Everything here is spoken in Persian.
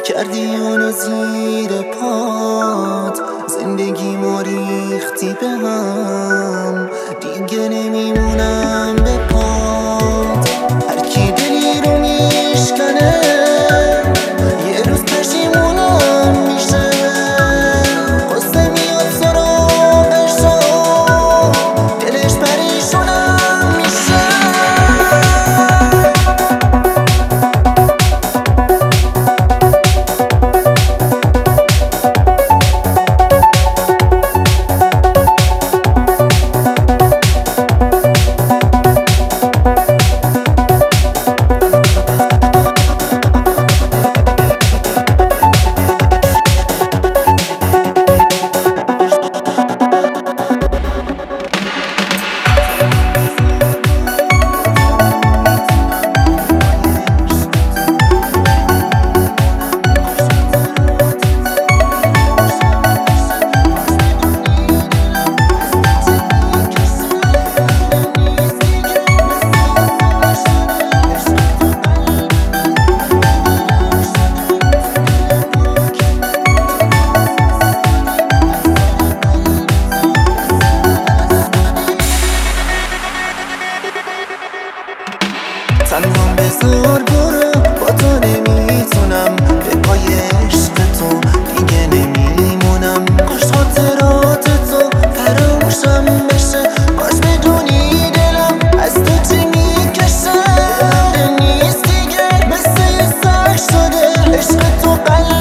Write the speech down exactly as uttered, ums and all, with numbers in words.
کردی اونو زیر پات، زندگی ما ریختی به هم، دیگه نمیمونم به پات. هر کی دلی رو میشکنه یه روز پشیمونم میشه، قصه میاد سراغشو دلش پریشونم میشه. تنهام بذار برو، با تو نمیتونم، به پای عشق تو دیگه نمیمونم. کاش خاطرات تو فراموشم بشه، کاش بدونی دلم از تو چی میکشه. نیست دیگه مثل یه سگ شده عشق تو قلب